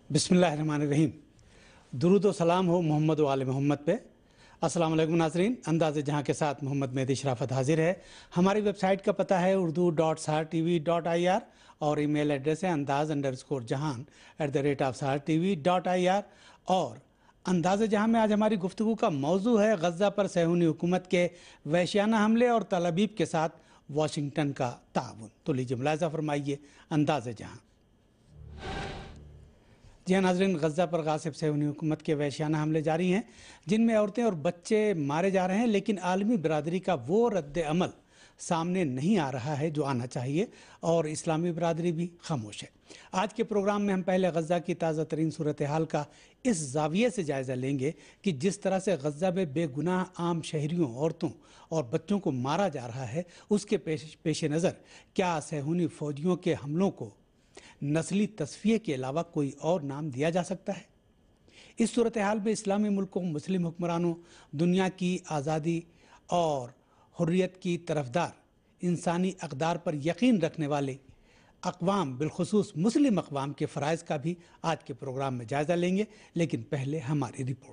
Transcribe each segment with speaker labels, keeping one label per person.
Speaker 1: बिस्मिल्लाहिर्रहमानिर्रहीम। दुरूद व सलाम हो मोहम्मद व आले मोहम्मद पे। अस्सलाम वालेकुम नाज़रीन, अंदाज़े जहां के साथ मोहम्मद मेहदी शराफत हाजिर है। हमारी वेबसाइट का पता है urdu.sahartv.ir और ईमेल एड्रेस है andaz_jahan@sahartv.ir। और अंदाज़े जहां में आज हमारी गुफ्तगू का मौजू है गज़ा पर सहूनी हुकूमत के वहशियाना हमले और तल अबीब के साथ वाशिंगटन का ताउन। तो लीजिए मुलाहिज़ा फरमाइए अंदाज़े जहां। जी हाँ नाज़रीन, गज़ा पर गासिब सहूनी हुकूमत के वहशियाना हमले जारी हैं जिनमें औरतें और बच्चे मारे जा रहे हैं, लेकिन आलमी बरादरी का वो रद्द अमल सामने नहीं आ रहा है जो आना चाहिए और इस्लामी बरादरी भी खामोश है। आज के प्रोग्राम में हम पहले गज़ा की ताज़ा तरीन सूरत हाल का इस जाविये से जायज़ा लेंगे कि जिस तरह से गज़ा में बेगुनाह आम शहरियों, औरतों और बच्चों को मारा जा रहा है, उसके पेश नज़र क्या सहूनी फ़ौजियों के हमलों को नस्ली तस्फिये के अलावा कोई और नाम दिया जा सकता है? इस सूरत हाल में इस्लामी मुल्कों, मुस्लिम हुक्मरानों, दुनिया की आज़ादी और हुर्रियत की तरफदार, इंसानी अक़दार पर यकीन रखने वाले अक़वाम, बिलखुसूस मुस्लिम अक़वाम के फ़राइज़ का भी आज के प्रोग्राम में जायज़ा लेंगे। लेकिन पहले हमारी रिपोर्ट।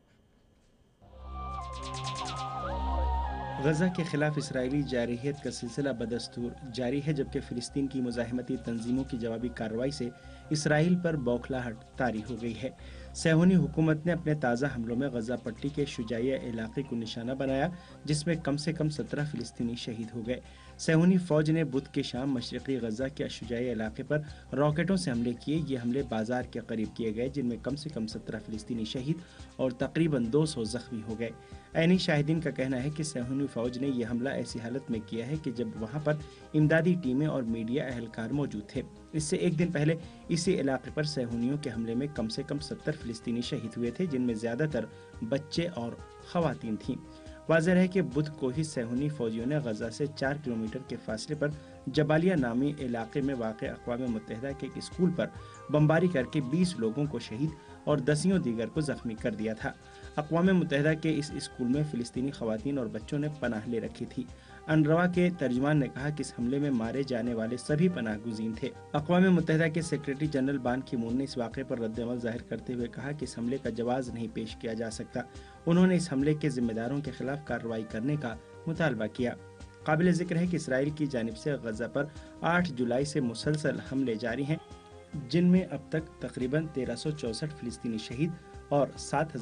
Speaker 2: गज़ा के ख़िलाफ़ इसराइली जारहियत का सिलसिला बदस्तूर जारी है, जबकि फ़िलिस्तीन की मुज़ाहिमती तंजीमों की जवाबी कार्रवाई से इसराइल पर बौखलाहट तारी हो गई है। सहूनी हुकूमत ने अपने ताज़ा हमलों में गज़ा पट्टी के शुजाइया इलाके को निशाना बनाया, जिसमें कम से कम 17 फ़िलिस्तीनी शहीद हो गए। सहूनी फ़ौज ने बुध के शाम मशरक़ी गज़ा के शुजाइया इलाके पर रॉकेटों से हमले किए। ये हमले बाजार के करीब किए गए, जिनमें कम से कम 17 फ़िलिस्तीनी शहीद और तकरीबन 200 ज़ख्मी हो गए। ऐनी शाहिदीन का कहना है कि सहूनी फ़ौज ने यह हमला ऐसी हालत में किया है कि जब वहां पर इमदादी टीमें और मीडिया अहलकार मौजूद थे। इससे एक दिन पहले इसी इलाके पर सहूनियों के हमले में कम से कम 70 फ़िलिस्तीनी शहीद हुए थे, जिनमें ज़्यादातर बच्चे और ख़वातीन थीं। वाज़ेह है कि बुध को ही सहूनी फ़ौजियों ने गज़ा से 4 किलोमीटर के फासले पर जबालिया नामी इलाके में वाक़ अक़वाम मुत्तहिदा के एक स्कूल पर बमबारी करके 20 लोगों को शहीद और दसियों दीगर को ज़ख्मी कर दिया था। अक़वाम मुत्तहिदा के इस स्कूल में फ़िलिस्तीनी ख़वातीन और बच्चों ने पनाह ले रखी थी। अनरवा के तर्जुमान ने कहा कि इस हमले में मारे जाने वाले सभी पनाह गुज़ीन थे। अक़वाम मुत्तहिदा के सेक्रेटरी जनरल बान की मून ने इस वाक़े पर रद्द-ए-अमल ज़ाहिर करते हुए कहा कि इस हमले का जवाज़ नहीं पेश किया जा सकता। उन्होंने इस हमले के ज़िम्मेदारों के खिलाफ कार्रवाई करने का मुतालबा किया। काबिल ज़िक्र है कि इसराइल की जानिब से गज़ा पर 8 जुलाई से मुसलसल हमले जारी हैं, जिनमें अब तक तकरीबन 1364 फ़िलिस्तीनी शहीद और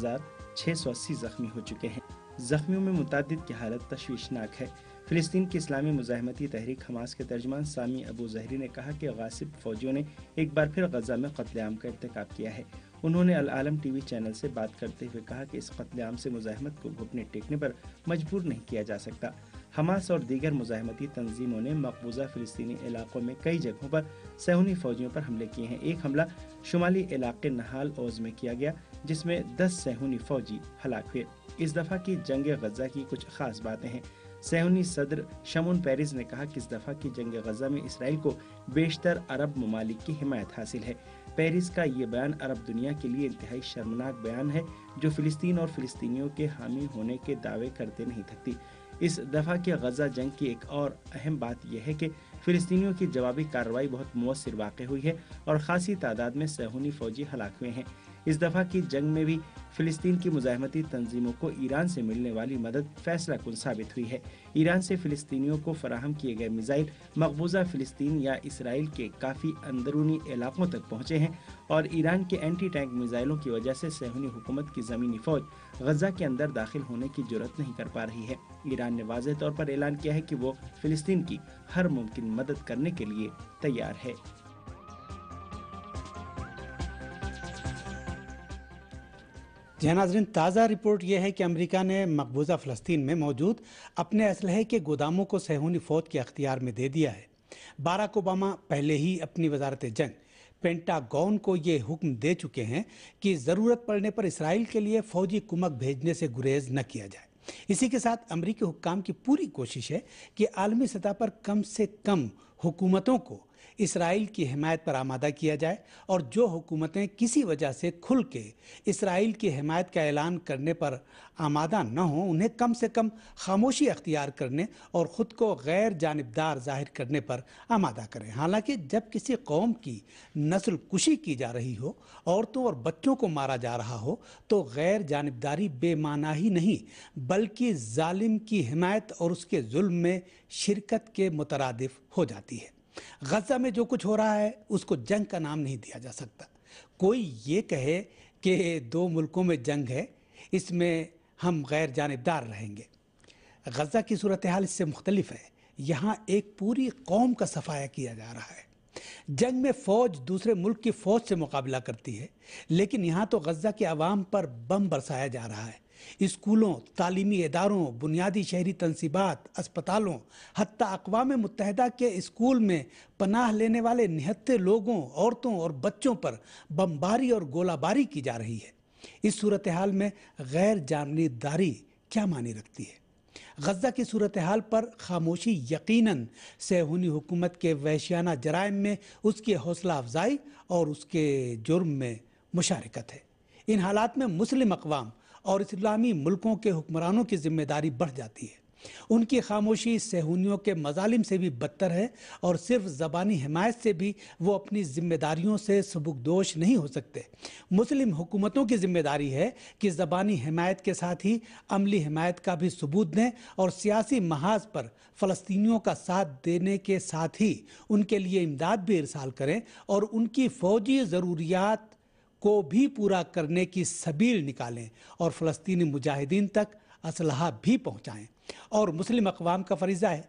Speaker 2: 7680 ज़ख्मी हो चुके हैं। ज़ख्मियों में मुतादिद की हालत तशवीशनाक है। फ़िलिस्तीन की इस्लामी मुज़ाहिमती तहरीक हमास के तर्जुमान सामी अबू ज़हरी ने कहा कि गासिब फ़ौजियों ने एक बार फिर गज़ा में क़त्ल-ए-आम का इर्तिकाब किया है। उन्होंने अल आलम टीवी चैनल से बात करते हुए कहा कि इस क़त्ल-ए-आम से मुज़ाहिमत को घुटने टेकने पर मजबूर नहीं किया जा सकता। हमास और दीगर मुज़ाहिमती तंजीमों ने मकबूजा फ़िलिस्तीनी इलाकों में कई जगहों पर सहूनी फ़ौजियों पर हमले किए हैं। एक हमला शुमाली इलाके नहाल ओज़ में किया गया, जिसमें 10 सहूनी फ़ौजी हलाक हुए। इस दफ़ा की जंग गज़ा की कुछ ख़ास बातें हैं। सहूनी सदर शमून पेरिस ने कहा कि इस दफ़ा की जंग गज़ा में इसराइल को बेशतर अरब ममालिक की हिमायत हासिल है। पेरिस का ये बयान अरब दुनिया के लिए इंतहाई शर्मनाक बयान है, जो फ़िलिस्तीन और फ़िलिस्तीनियों के हामी होने के दावे करते नहीं थकती। इस दफ़ा के गज़ा जंग की एक और अहम बात यह है कि फ़िलिस्तीनियों की जवाबी कार्रवाई बहुत मुअस्सिर वाक़ हुई है और ख़ासी तादाद में सहूनी फ़ौजी हलाक हुए हैं। इस दफ़ा की जंग में भी फ़िलिस्तीन की मुज़ाहिमती तंजीमों को ईरान से मिलने वाली मदद फैसला कुन साबित हुई है। ईरान से फ़िलिस्तीनियों को फराहम किए गए मिसाइल मकबूजा फ़िलिस्तीन या इसराइल के काफ़ी अंदरूनी इलाकों तक पहुँचे हैं और ईरान के एंटी टैंक मिसाइलों की वजह से सहूनी हुकूमत की ज़मीनी फ़ौज गज़ा के अंदर दाखिल होने की जुर्रत नहीं कर पा रही है। ईरान ने वाज़ेह तौर पर ऐलान किया है कि वो फ़िलिस्तीन की हर मुमकिन मदद करने के लिए तैयार है।
Speaker 1: जी नाज़रीन, ताज़ा रिपोर्ट यह है कि अमेरिका ने मकबूजा फ़लस्तीन में मौजूद अपने असलहे के गोदामों को सहूनी फ़ौज के अख्तियार में दे दिया है। बाराक ओबामा पहले ही अपनी वजारत जंग पेंटागन को ये हुक्म दे चुके हैं कि ज़रूरत पड़ने पर इसराइल के लिए फ़ौजी कुमक भेजने से गुरेज न किया जाए। इसी के साथ अमरीकी हुक्काम की पूरी कोशिश है कि आलमी सतह पर कम से कम हुकूमतों को اسرائیل کی حمایت پر آمادہ کیا جائے اور جو حکومتیں کسی وجہ سے کھل کے اسرائیل کی حمایت کا اعلان کرنے پر آمادہ نہ ہوں انہیں کم سے کم خاموشی اختیار کرنے اور خود کو غیر جانبدار ظاہر کرنے پر آمادہ کریں۔ حالانکہ جب کسی قوم کی نسل کشی کی جا رہی ہو، عورتوں اور بچوں کو مارا جا رہا ہو تو غیر جانبداری بے معنی ہی نہیں بلکہ ظالم کی حمایت اور اس کے ظلم میں شرکت کے مترادف ہو جاتی ہے۔ غزہ میں جو کچھ ہو رہا ہے اس کو جنگ کا نام نہیں دیا جا سکتا۔ کوئی یہ کہے کہ دو ملکوں میں جنگ ہے، اس میں ہم غیر جانبدار رہیں گے۔ غزہ کی صورتحال اس سے مختلف ہے۔ یہاں ایک پوری قوم کا صفایا کیا جا رہا ہے۔ جنگ میں فوج دوسرے ملک کی فوج سے مقابلہ کرتی ہے، لیکن یہاں تو غزہ کے عوام پر بم برسایا جا رہا ہے۔ اسکولوں، تعلیمی اداروں، بنیادی شہری تنصیبات، اسپتالوں، حتیٰ اقوام متحدہ کے اسکول میں پناہ لینے والے نہتے لوگوں، عورتوں اور بچوں پر بمباری اور گولہ باری کی جا رہی ہے۔ اس صورتحال میں غیر جانبداری کیا معنی رکھتی ہے؟ غزہ کی صورتحال پر خاموشی یقیناً صہیونی حکومت کے وحشیانہ جرائم میں اس کی حوصلہ افزائی اور اس کے جرم میں مشارکت ہے۔ ان حالات میں مسلم اقوام اور اسلامی ملکوں کے حکمرانوں کی ذمہ داری بڑھ جاتی ہے۔ ان کی خاموشی صہیونیوں کے مظالم سے بھی بدتر ہے اور صرف زبانی حمایت سے بھی وہ اپنی ذمہ داریوں سے سبکدوش نہیں ہو سکتے۔ مسلم حکومتوں کی ذمہ داری ہے کہ زبانی حمایت کے ساتھ ہی عملی حمایت کا بھی ثبوت دیں اور سیاسی محاذ پر فلسطینیوں کا ساتھ دینے کے ساتھ ہی ان کے لیے امداد بھی ارسال کریں اور ان کی فوجی ضروریات کو بھی پورا کرنے کی سبیل نکالیں اور فلسطینی مجاہدین تک اسلحہ بھی پہنچائیں۔ اور مسلم اقوام کا فریضہ ہے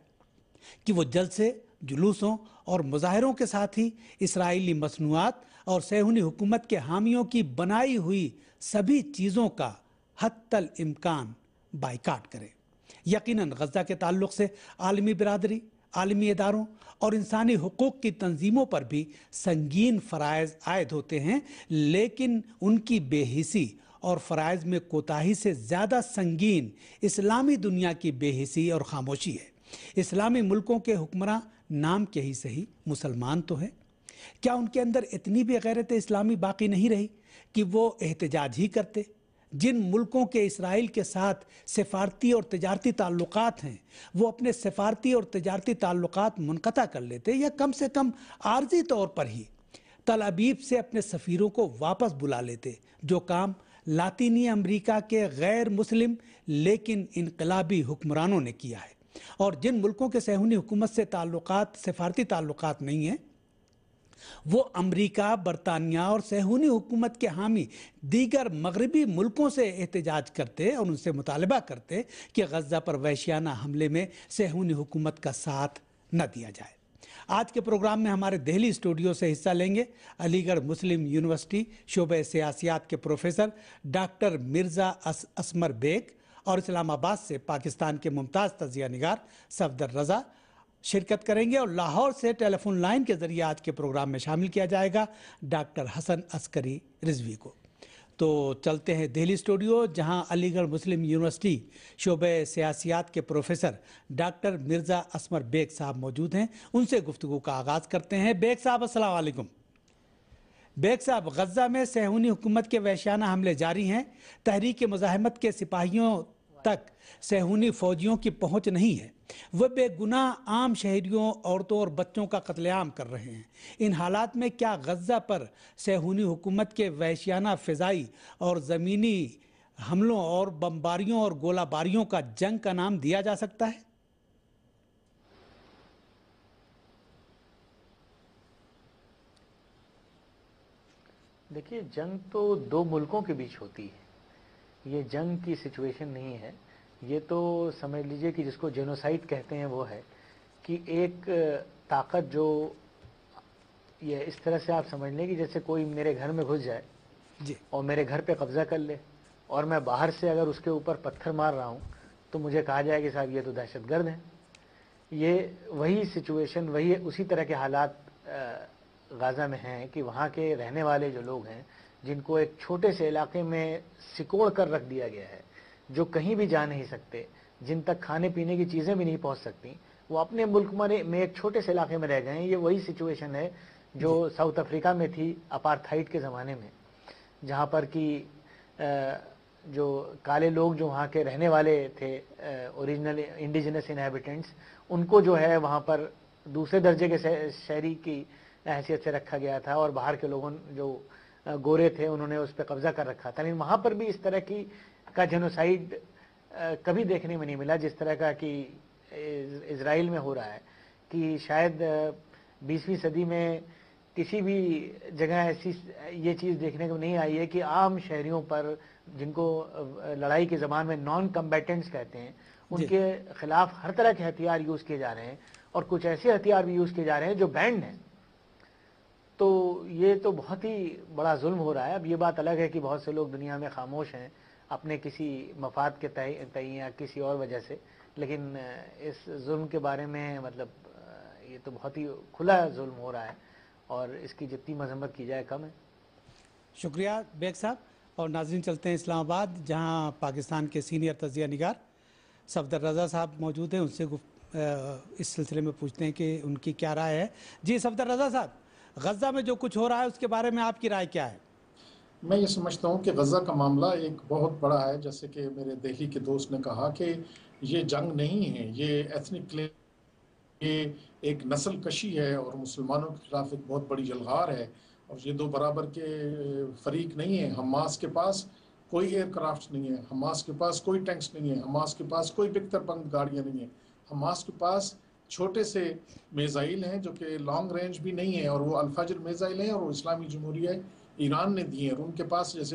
Speaker 1: کہ وہ جلسے، جلوسوں اور مظاہروں کے ساتھ ہی اسرائیلی مصنوعات اور صہیونی حکومت کے حامیوں کی بنائی ہوئی سبھی چیزوں کا حتی الامکان بائیکاٹ کریں۔ یقیناً غزہ کے تعلق سے عالمی برادری، عالمی اداروں اور انسانی حقوق کی تنظیموں پر بھی سنگین فرائض عائد ہوتے ہیں، لیکن ان کی بے حسی اور فرائض میں کوتاہی سے زیادہ سنگین اسلامی دنیا کی بے حسی اور خاموشی ہے۔ اسلامی ملکوں کے حکمراں نام کے ہی صحیح مسلمان تو ہیں، کیا ان کے اندر اتنی بھی غیرت اسلامی باقی نہیں رہی کہ وہ احتجاج ہی کرتے؟ جن ملکوں کے اسرائیل کے ساتھ سفارتی اور تجارتی تعلقات ہیں وہ اپنے سفارتی اور تجارتی تعلقات منقطع کر لیتے یا کم سے کم عارضی طور پر ہی تل ابیب سے اپنے سفیروں کو واپس بلا لیتے، جو کام لاطینی امریکہ کے غیر مسلم لیکن انقلابی حکمرانوں نے کیا ہے۔ اور جن ملکوں کے صہیونی حکومت سے تعلقات، سفارتی تعلقات نہیں ہیں، وہ امریکہ، برطانیہ اور صہیونی حکومت کے حامی دیگر مغربی ملکوں سے احتجاج کرتے اور ان سے مطالبہ کرتے کہ غزہ پر وحشیانہ حملے میں صہیونی حکومت کا ساتھ نہ دیا جائے۔ آج کے پروگرام میں ہمارے دہلی اسٹوڈیو سے حصہ لیں گے علی گڑھ مسلم یونیورسٹی شعبہ سیاسیات کے پروفیسر ڈاکٹر مرزا اسمر بیگ اور اسلام آباد سے پاکستان کے ممتاز تجزیہ نگار صفدر رضا شرکت کریں گے، اور لاہور سے ٹیلی فون لائن کے ذریعے آج کے پروگرام میں شامل کیا جائے گا ڈاکٹر حسن عسکری رضوی کو۔ تو چلتے ہیں دہلی اسٹوڈیو، جہاں علی گڑھ مسلم یونیورسٹی شعبہ سیاسیات کے پروفیسر ڈاکٹر مرزا اسمر بیگ صاحب موجود ہیں۔ ان سے گفتگو کا آغاز کرتے ہیں۔ بیگ صاحب السلام علیکم۔ بیگ صاحب، غزہ میں صہیونی حکومت کے وحشیانہ حملے جاری ہیں، تحریک مزاحمت کے سپاہیوں تک صہیونی فوجیوں کی پہنچ نہیں ہے، وہ بے گناہ عام شہریوں، عورتوں اور بچوں کا قتل عام کر رہے ہیں۔ ان حالات میں کیا غزہ پر صہیونی حکومت کے وحشیانہ فضائی اور زمینی حملوں اور بمباریوں اور گولہ باریوں کا جنگ کا نام دیا جا سکتا ہے؟
Speaker 3: دیکھیے، جنگ تو دو ملکوں کے بیچ ہوتی ہے، یہ جنگ کی سچویشن نہیں ہے۔ یہ تو سمجھ لیجئے کہ جس کو جینوسائیڈ کہتے ہیں وہ ہے کہ ایک طاقت جو، یہ اس طرح سے آپ سمجھ لیں کہ جیسے کوئی میرے گھر میں گھس جائے
Speaker 1: جی،
Speaker 3: اور میرے گھر پہ قبضہ کر لے، اور میں باہر سے اگر اس کے اوپر پتھر مار رہا ہوں تو مجھے کہا جائے کہ صاحب یہ تو دہشت گرد ہیں۔ یہ وہی سچویشن، وہی اسی طرح کے حالات غزہ میں ہیں کہ وہاں کے رہنے والے جو لوگ ہیں، جن کو ایک چھوٹے سے علاقے میں سکوڑ کر رکھ دیا گیا ہے، جو کہیں بھی جا نہیں سکتے، جن تک کھانے پینے کی چیزیں بھی نہیں پہنچ سکتی، وہ اپنے ملک میں ایک چھوٹے سے علاقے میں رہ گئے ہیں. یہ وہی سچویشن ہے جو ساؤتھ افریقہ میں تھی اپارتھائڈ کے زمانے میں, جہاں پر کہ جو کالے لوگ جو وہاں کے رہنے والے تھے, اوریجنل انڈیجنس انہیبیٹنٹس, ان کو جو ہے وہاں پر دوسرے درجے کے شہری کی حیثیت سے رکھا گیا تھا, اور باہر کے لوگوں جو گورے تھے انہوں نے اس پہ قبضہ کر رکھا تھا. لیکن وہاں پر بھی اس طرح کا جینوسائیڈ کبھی دیکھنے میں نہیں ملا جس طرح کا کہ اسرائیل میں ہو رہا ہے. کہ شاید 20ویں صدی میں کسی بھی جگہ ایسی یہ چیز دیکھنے کو نہیں آئی ہے کہ عام شہریوں پر, جن کو لڑائی کی زبان میں نان کمبیٹنٹس کہتے ہیں, ان کے خلاف ہر طرح کے ہتھیار یوز کیے جا رہے ہیں, اور کچھ ایسے ہتھیار بھی یوز کیے جا رہے ہیں جو بینڈ ہیں. تو یہ تو بہت ہی بڑا ظلم ہو رہا ہے. اب یہ بات الگ ہے کہ بہت سے لوگ دنیا میں خاموش ہیں اپنے کسی مفاد کے تئیں یا کسی اور وجہ سے, لیکن اس ظلم کے بارے میں مطلب یہ تو بہت ہی کھلا ظلم ہو رہا ہے, اور اس کی جتنی مذمت کی جائے کم ہے. شکریہ
Speaker 1: بیگ صاحب. اور ناظرین چلتے ہیں اسلام آباد, جہاں پاکستان کے سینئر تجزیہ نگار صفدر رضا صاحب موجود ہیں. ان سے اس سلسلے میں پوچھتے ہیں کہ ان کی کیا رائے ہے. جی صفدر رضا صاحب, غزہ میں جو کچھ ہو رہا ہے اس کے بارے میں آپ کی رائے کیا ہے؟
Speaker 4: میں یہ سمجھتا ہوں کہ غزہ کا معاملہ ایک بہت بڑا ہے. جیسے کہ میرے دہلی کے دوست نے کہا کہ یہ جنگ نہیں ہے, یہ ایتھنک کلینزنگ, یہ ایک نسل کشی ہے اور مسلمانوں کے خلاف ایک بہت بڑی یلغار ہے. اور یہ دو برابر کے فریق نہیں ہیں. حماس کے پاس کوئی ایئر کرافٹ نہیں ہے, حماس کے پاس کوئی ٹینکس نہیں ہے, حماس کے پاس کوئی بکتر بند گاڑیاں نہیں ہیں, حماس کے پاس چھوٹے سے میزائل ہیں جو کہ لانگ رینج بھی نہیں ہیں, اور وہ الفجر میزائل ہیں, اور وہ اسلامی جمہوریہ ایران نے دی ہیں. اور ان کے پاس, جیسے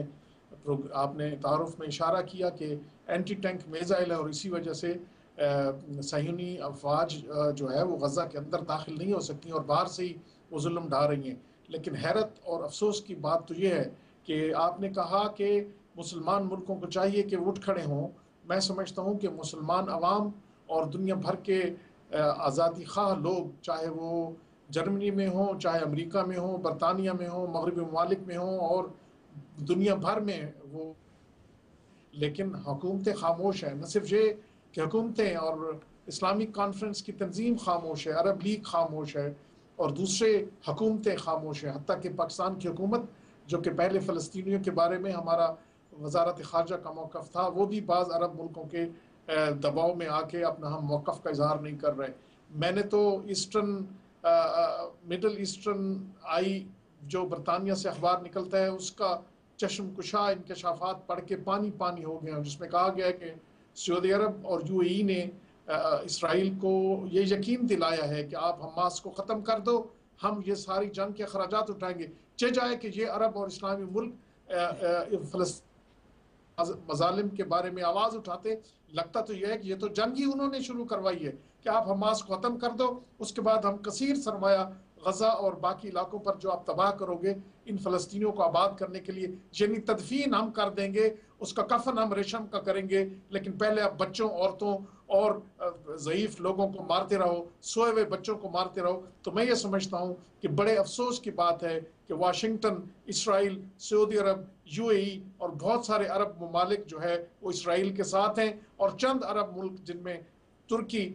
Speaker 4: آپ نے تعارف میں اشارہ کیا, کہ اینٹی ٹینک میزائل ہے, اور اسی وجہ سے صہیونی افواج جو ہے وہ غزہ کے اندر داخل نہیں ہو سکتی اور باہر سے ہی وہ ظلم ڈھا رہی ہیں. لیکن حیرت اور افسوس کی بات تو یہ ہے کہ آپ نے کہا کہ مسلمان ملکوں کو چاہیے کہ اٹھ کھڑے ہوں. میں سمجھتا ہوں کہ مسلمان عوام اور دنیا بھر کے آزادی خواہ لوگ, چاہے وہ جرمنی میں ہوں, چاہے امریکہ میں ہوں, برطانیہ میں ہوں, مغربی ممالک میں ہوں, اور دنیا بھر میں وہ, لیکن حکومتیں خاموش ہیں. نہ صرف یہ کہ حکومتیں اور اسلامک کانفرنس کی تنظیم خاموش ہے, عرب لیگ خاموش ہے, اور دوسرے حکومتیں خاموش ہیں. حتیٰ کہ پاکستان کی حکومت, جو کہ پہلے فلسطینیوں کے بارے میں ہمارا وزارت خارجہ کا موقف تھا, وہ بھی بعض عرب ملکوں کے دباؤ میں آ کے اپنا ہم موقف کا اظہار نہیں کر رہے. میں نے تو مڈل ایسٹرن آئی جو برطانیہ سے اخبار نکلتا ہے, اس کا چشم کشا انکشافات پڑھ کے پانی پانی ہو گیا, جس میں کہا گیا ہے کہ سعودی عرب اور یو اے ای نے اسرائیل کو یہ یقین دلایا ہے کہ آپ حماس کو ختم کر دو, ہم یہ ساری جنگ کے اخراجات اٹھائیں گے. جائے کہ یہ عرب اور اسلامی ملک فلسطین مظالم کے بارے میں آواز اٹھاتے, لگتا تو یہ ہے کہ یہ تو جنگ ہی انہوں نے شروع کروائی ہے کہ آپ حماس کو ختم کر دو, اس کے بعد ہم کثیر سرمایہ غزہ اور باقی علاقوں پر جو آپ تباہ کرو گے ان فلسطینیوں کو آباد کرنے کے لیے, یعنی تدفین ہم کر دیں گے, اس کا کفن ہم ریشم کا کریں گے, لیکن پہلے آپ بچوں, عورتوں اور ضعیف لوگوں کو مارتے رہو, سوئے ہوئے بچوں کو مارتے رہو. تو میں یہ سمجھتا ہوں کہ بڑے افسوس کی بات ہے کہ Washington, Israel, Saudi Arab, you اے ای اور بہت سارے عرب ممالک جو ہے وہ اسرائیل کے ساتھ ہیں, اور چند عرب ملک جن میں ترکی,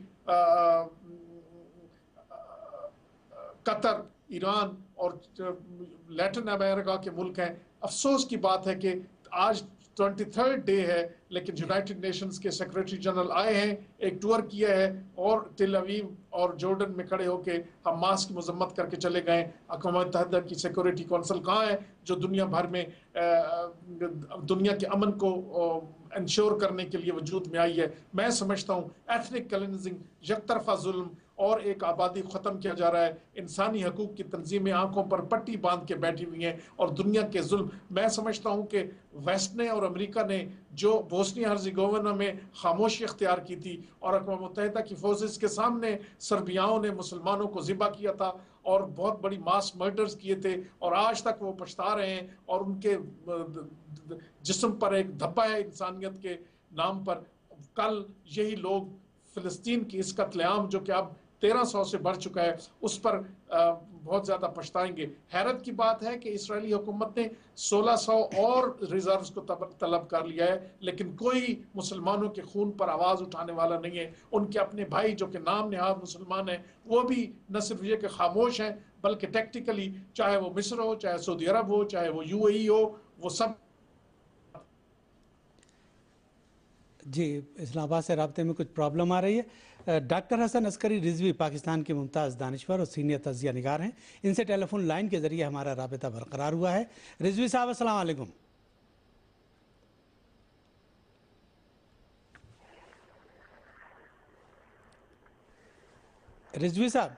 Speaker 4: قطر, ایران اور لیٹن امریکہ کے ملک ہیں. افسوس کی بات ہے کہ آج 23rd ڈے ہے, لیکن یونائٹڈ نیشنز کے سیکریٹری جنرل آئے ہیں, ایک ٹور کیا ہے, اور تل اویو اور جارڈن میں کھڑے ہو کے حماس کی مذمت کر کے چلے گئے. اقوام متحدہ کی سیکورٹی کونسل کہاں ہے جو دنیا بھر میں دنیا کے امن کو انشور کرنے کے لیے وجود میں آئی ہے؟ میں سمجھتا ہوں ایتھنک کلینزنگ, یک طرفہ ظلم اور ایک آبادی ختم کیا جا رہا ہے. انسانی حقوق کی تنظیمیں آنکھوں پر پٹی باندھ کے بیٹھی ہوئی ہیں, اور دنیا کے ظلم, میں سمجھتا ہوں کہ ویسٹ نے اور امریکہ نے جو بوسنیا ہرزیگووینا میں خاموشی اختیار کی تھی, اور اقوام متحدہ کی فورسز کے سامنے سربیاؤں نے مسلمانوں کو ذبح کیا تھا اور بہت بڑی ماس مرڈرز کیے تھے, اور آج تک وہ پچھتا رہے ہیں, اور ان کے جسم پر ایک دھبا ہے انسانیت کے نام پر. کل یہی لوگ فلسطین کی اس قتل عام جو کہ اب 1300 से बढ़ चुका है, उस पर बहुत ज़्यादा पछताएंगे। हैरत की बात है कि इजरायली हुकूमत ने 1600 और रिजर्व्स को तलब कर लिया है, लेकिन कोई मुसलमानों के खून पर आवाज़ उठाने वाला नहीं है। उनके अपने भाई जो कि नाम नहाद मुसलमान हैं, वो भी न सिर्फ ये कि खामोश हैं, बल्कि टेक्टिकली चाहे वो मिस्र हो, चाहे सऊदी अरब हो, चाहे वो UAE हो, वो सब।
Speaker 1: जी, इस्लामाबाद से राब्ते में कुछ प्रॉब्लम आ रही है। डॉक्टर हसन अस्करी रिजवी पाकिस्तान के मुमताज़ दानिश्वर और सीनियर तज्जिया निगार हैं, इनसे टेलीफोन लाइन के ज़रिए हमारा राबता बरकरार हुआ है। रिजवी साहब, अस्सलाम वालेकुम। रिजवी साहब।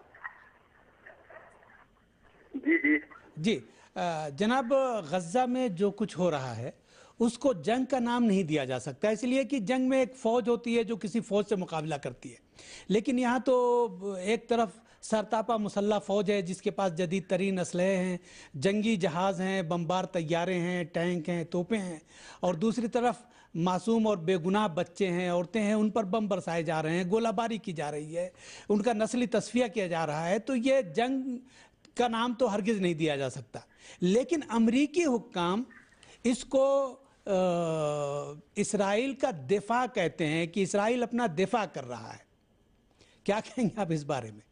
Speaker 5: जी जी
Speaker 1: जी, जनाब, गज़ा में जो कुछ हो रहा है उसको जंग का नाम नहीं दिया जा सकता, इसलिए कि जंग में एक फ़ौज होती है जो किसी फ़ौज से मुकाबला करती है, लेकिन यहाँ तो एक तरफ सरतापा मुसल्ह फ़ौज है जिसके पास जदीद तरीन असलहे हैं, जंगी जहाज़ हैं, बमबार तैयारे हैं, टैंक हैं, तोपें हैं, और दूसरी तरफ मासूम और बेगुनाह बच्चे हैं, औरतें हैं, उन पर बम बरसाए जा रहे हैं, गोलाबारी की जा रही है, उनका नस्ली तस्फिया किया जा रहा है। तो ये जंग का नाम तो हरगिज़ नहीं दिया जा सकता, लेकिन अमरीकी हुक्काम इसको इसराइल का दिफा कहते हैं कि इसराइल अपना दिफा कर रहा है। क्या कहेंगे आप इस बारे में?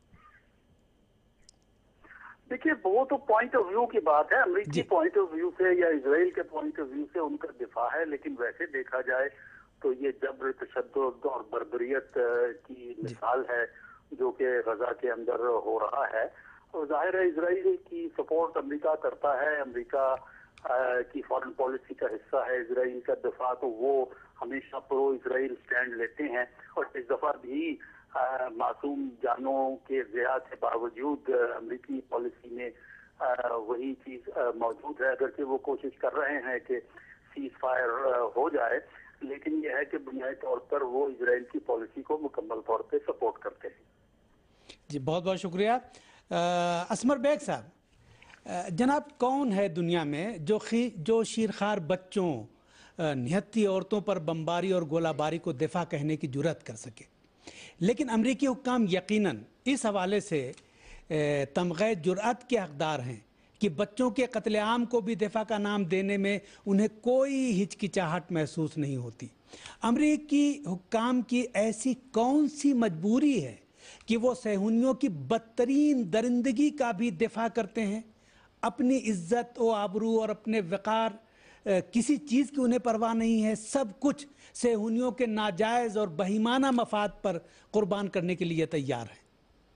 Speaker 5: देखिए, वो तो पॉइंट ऑफ व्यू की बात है। अमेरिकी पॉइंट ऑफ व्यू से या इजराइल के पॉइंट ऑफ व्यू से उनका दिफा है, लेकिन वैसे देखा जाए तो ये जबर, तशद्दुद और बर्बरियत की मिसाल है जो कि गजा के अंदर हो रहा है। और जाहिर है इजराइल की सपोर्ट अमेरिका करता है, अमेरिका की फॉरेन पॉलिसी का हिस्सा है इजराइल का दिफा, तो वो हमेशा प्रो इजराइल स्टैंड लेते हैं। और इस दफा भी मासूम जानों के ज़िया के बावजूद अमेरिकी पॉलिसी में वही चीज मौजूद है, अगर कि वो कोशिश कर रहे हैं कि सीज फायर हो जाए, लेकिन यह है कि बुनियादी तौर पर वो इजराइल की पॉलिसी को मुकम्मल तौर पर सपोर्ट करते हैं।
Speaker 1: जी, बहुत बहुत शुक्रिया। असमर बेग साहब, जनाब, कौन है दुनिया में जो शीरखार बच्चों, निहत्ती औरतों पर बमबारी और गोलाबारी को दिफा कहने की जुर्रत कर सके? लेकिन अमरीकी हुक्काम यकीनन इस हवाले से तमग़े जुर्अत के हकदार हैं कि बच्चों के कत्लेआम को भी दिफा का नाम देने में उन्हें कोई हिचकिचाहट महसूस नहीं होती। अमरीकी हुक्काम की ऐसी कौन सी मजबूरी है कि वो सहूनियों की बदतरीन दरिंदगी का भी दिफा करते हैं? अपनी इज्जत व आबरू और अपने वक़ार, किसी चीज़ की उन्हें परवाह नहीं है, सब कुछ सहूनियों के नाजायज़ और बहीमाना मफाद पर कुर्बान करने के लिए तैयार है।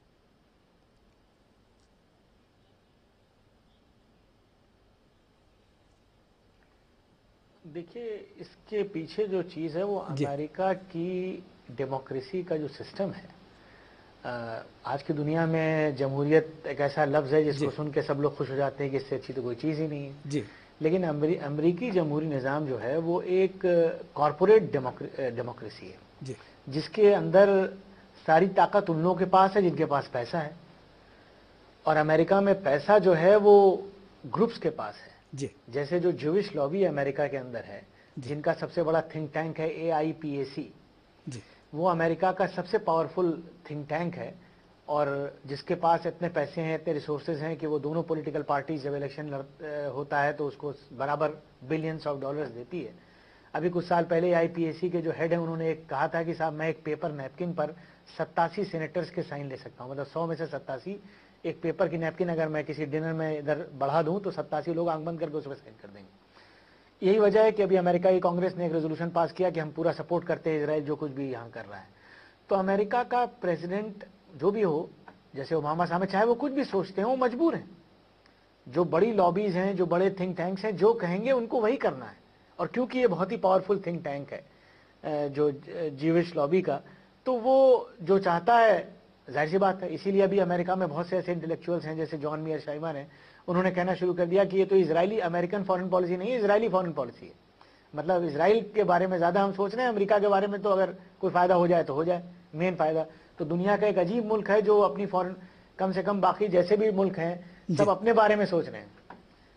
Speaker 3: देखिए, इसके पीछे जो चीज़ है वो अमेरिका की डेमोक्रेसी का जो सिस्टम है। आज की दुनिया में जमहूरियत एक ऐसा लफ्ज़ है जिसको सुन के सब लोग खुश हो जाते हैं कि इससे अच्छी तो कोई चीज़ ही नहीं है जी। लेकिन अमरीकी जमहूरी निज़ाम जो है वो एक कॉरपोरेट डेमोक्रेसी है जी, जिसके अंदर सारी ताकत उन लोगों के पास है जिनके पास पैसा है, और अमेरिका में पैसा जो है वो ग्रुप्स के पास है जी। जैसे जो ज्यूइश लॉबी अमेरिका के अंदर है, जिनका सबसे बड़ा थिंक टैंक है AIPAC जी, वो अमेरिका का सबसे पावरफुल थिंक टैंक है, और जिसके पास इतने पैसे हैं, इतने रिसोर्सेज हैं कि वो दोनों पॉलिटिकल पार्टीज जब इलेक्शन होता है तो उसको बराबर बिलियंस ऑफ डॉलर्स देती है। अभी कुछ साल पहले AIPAC के जो हेड है उन्होंने एक कहा था कि साहब मैं एक पेपर नैपकिन पर 87 सेनेटर्स के साइन ले सकता हूँ, मतलब 100 में से 87 एक पेपर की नैपकिन अगर मैं किसी डिनर में इधर बढ़ा दूँ तो 87 लोग आंख बंद करके उस पर साइन कर देंगे। यही वजह है कि अभी अमेरिका की कांग्रेस ने एक रेजोल्यूशन पास किया कि हम पूरा सपोर्ट करते हैं इजराइल जो कुछ भी यहाँ कर रहा है। तो अमेरिका का प्रेसिडेंट जो भी हो, जैसे ओबामा साहब, चाहे वो कुछ भी सोचते हैं, वो मजबूर हैं। जो बड़ी लॉबीज हैं, जो बड़े थिंक टैंक्स हैं, जो कहेंगे उनको वही करना है। और क्योंकि ये बहुत ही पावरफुल थिंक टैंक है जो ज्यूइश लॉबी का, तो वो जो चाहता है, जाहिर सी बात है, इसीलिए अभी अमेरिका में बहुत से ऐसे इंटेलेक्चुअल्स हैं जैसे जॉन मियर शाइमर हैं, उन्होंने कहना शुरू कर दिया कि ये तो इजरायली अमेरिकन फॉरेन पॉलिसी नहीं है, इजरायली फॉरेन पॉलिसी है। मतलब इजराइल के बारे में ज़्यादा हम सोच रहे हैं, अमेरिका के बारे में तो अगर कोई फ़ायदा हो जाए तो हो जाए, मेन फ़ायदा। तो दुनिया का एक अजीब मुल्क है जो अपनी फॉरेन, कम से कम बाकी जैसे भी मुल्क हैं सब अपने बारे में सोच रहे हैं।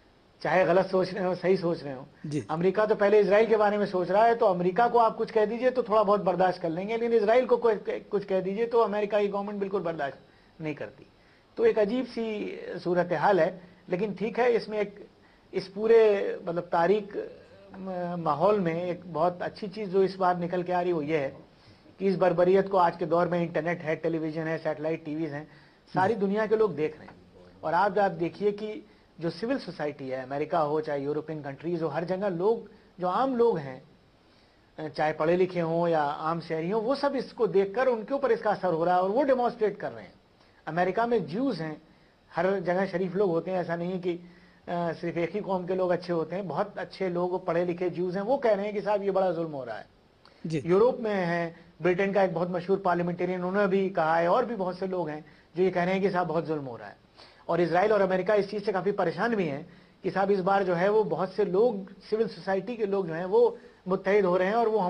Speaker 3: چاہے غلط سوچ رہے ہوں صحیح سوچ رہے ہوں.
Speaker 1: جی
Speaker 3: امریکہ تو پہلے اسرائیل کے بارے میں سوچ رہا ہے, تو امریکہ کو آپ کچھ کہہ دیجئے تو تھوڑا بہت برداشت کر لیں گے, لیکن اسرائیل کو کچھ کہہ دیجئے تو امریکہ کی گورنمنٹ بالکل برداشت نہیں کرتی. تو ایک عجیب سی صورتحال ہے. لیکن ٹھیک ہے, اس میں اس پورے مطلب تاریخ ماحول میں ایک بہت اچھی چیز جو اس بار نکل کے آ رہی وہ یہ ہے کہ اس بربریت کو آج کے دور میں انٹرنیٹ ہے, ٹیلی ویژن ہے, سیٹلائٹ ٹی ویز ہیں, ساری دنیا کے لوگ دیکھ رہے ہیں. اور آپ دیکھیے کہ جو سول سوسائٹی ہے, امریکہ ہو چاہے یورپین کنٹریز ہو, ہر جگہ لوگ جو عام لوگ ہیں, چاہے پڑھے لکھے ہوں یا عام شہری ہوں, وہ سب اس کو دیکھ کر ان کے اوپر اس کا اثر ہو رہا ہے اور وہ ڈیمانسٹریٹ کر رہے ہیں. امریکہ میں جیوز ہیں, ہر جگہ شریف لوگ ہوتے ہیں, ایسا نہیں ہے کہ صرف ایک ہی قوم کے لوگ اچھے ہوتے ہیں, بہت اچھے لوگ پڑھے لکھے جیوز ہیں, وہ کہہ رہے ہیں کہ صاحب یہ بڑا ظلم ہو رہا ہے.
Speaker 1: جی
Speaker 3: یوروپ میں ہے, برٹن کا ایک بہت مشہور پارلیمنٹرین, انہوں نے بھی کہا ہے, اور بھی بہت سے لوگ ہیں جو یہ کہہ رہے ہیں کہ صاحب بہت ظلم ہو رہا ہے. اور اسرائیل اور امریکہ اس چیز سے کافی پریشان بھی ہیں کہ صاحب اس بار جو ہے وہ بہت سے لوگ, سول سوسائٹی کے لوگ جو ہیں وہ متحد ہو رہے ہیں, اور وہ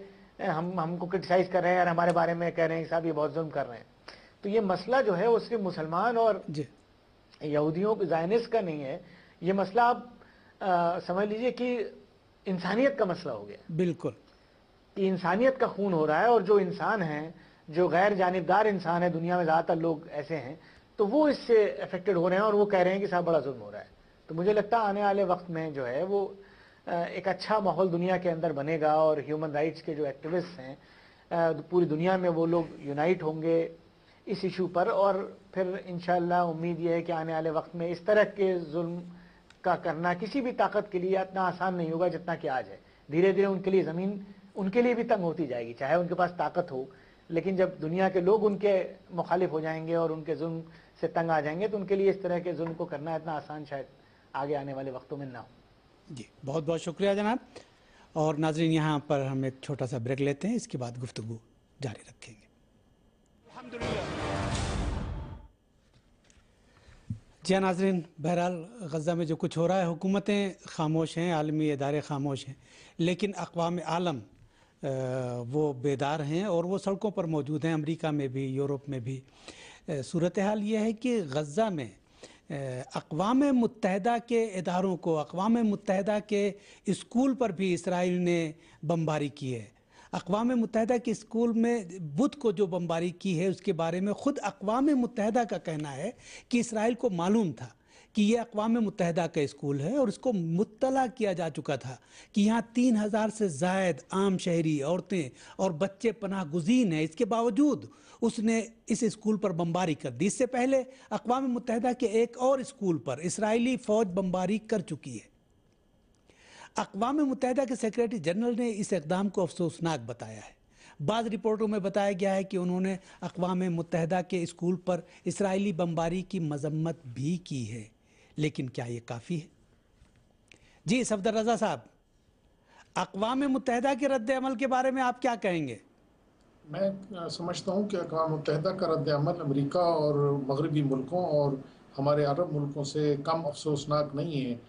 Speaker 3: ہم کو کرٹیسائز کر رہے ہیں اور ہمارے بارے میں کہہ رہے ہیں کہ صاحب یہ بہت ظلم کر رہے ہیں. تو یہ مسئلہ جو ہے وہ صرف مسلمان اور
Speaker 1: جی
Speaker 3: یہودیوں زائنسٹ کا نہیں ہے, یہ مسئلہ آپ سمجھ لیجئے کہ انسانیت کا مسئلہ ہو گیا.
Speaker 1: بالکل
Speaker 3: کہ انسانیت کا خون ہو رہا ہے, اور جو انسان ہیں, جو غیر جانبدار انسان ہے, دنیا میں زیادہ تر لوگ ایسے ہیں, تو وہ اس سے افیکٹڈ ہو رہے ہیں اور وہ کہہ رہے ہیں کہ صاحب بڑا ظلم ہو رہا ہے. تو مجھے لگتا ہے آنے والے وقت میں جو ہے وہ ایک اچھا ماحول دنیا کے اندر بنے گا, اور ہیومن رائٹس کے جو ایکٹیوسٹ ہیں پوری دنیا میں وہ لوگ یونائٹ ہوں گے اس ایشو پر, اور پھر انشاءاللہ امید یہ ہے کہ آنے والے وقت میں اس طرح کے ظلم کا کرنا کسی بھی طاقت کے لیے اتنا آسان نہیں ہوگا جتنا کہ آج ہے. دھیرے دھیرے ان کے لیے زمین ان کے لیے بھی تنگ ہوتی جائے گی, چاہے ان کے پاس طاقت ہو, لیکن جب دنیا کے لوگ ان کے مخالف ہو جائیں گے اور ان کے ظلم سے تنگ آ جائیں گے, تو ان کے لیے اس طرح کے ظلم کو کرنا اتنا آسان شاید آگے آنے والے وقتوں میں نہ ہو.
Speaker 1: جی بہت بہت شکریہ جناب. اور ناظرین, یہاں پر ہم ایک چھوٹا سا بریک لیتے ہیں, اس کے بعد گفتگو جاری رکھیں گے. جی ناظرین, بہرحال غزہ میں جو کچھ ہو رہا ہے, حکومتیں خاموش ہیں, عالمی ادارے خاموش ہیں, لیکن اقوام عالم وہ بیدار ہیں اور وہ سڑکوں پر موجود ہیں, امریکہ میں بھی, یورپ میں بھی. صورتحال یہ ہے کہ غزہ میں اقوام متحدہ کے اداروں کو, اقوام متحدہ کے اسکول پر بھی اسرائیل نے بمباری کی ہے. اقوام متحدہ کے اسکول میں بدھ کو جو بمباری کی ہے, اس کے بارے میں خود اقوام متحدہ کا کہنا ہے کہ اسرائیل کو معلوم تھا کہ یہ اقوام متحدہ کا اسکول ہے, اور اس کو مطلع کیا جا چکا تھا کہ یہاں 3000 سے زائد عام شہری, عورتیں اور بچے پناہ گزین ہیں. اس کے باوجود اس نے اس اسکول پر بمباری کر دی. اس سے پہلے اقوام متحدہ کے ایک اور اسکول پر اسرائیلی فوج بمباری کر چکی ہے. اقوام متحدہ کے سیکریٹری جنرل نے اس اقدام کو افسوسناک بتایا ہے. بعض رپورٹوں میں بتایا گیا ہے کہ انہوں نے اقوام متحدہ کے اسکول پر اسرائیلی بمباری کی مذمت بھی کی ہے, لیکن کیا یہ کافی ہے؟ جی صفدر رضا صاحب, اقوام متحدہ کے رد عمل کے بارے میں آپ کیا کہیں گے؟
Speaker 4: میں سمجھتا ہوں کہ اقوام متحدہ کا رد عمل امریکہ اور مغربی ملکوں اور ہمارے عرب ملکوں سے کم افسوسناک نہیں ہے.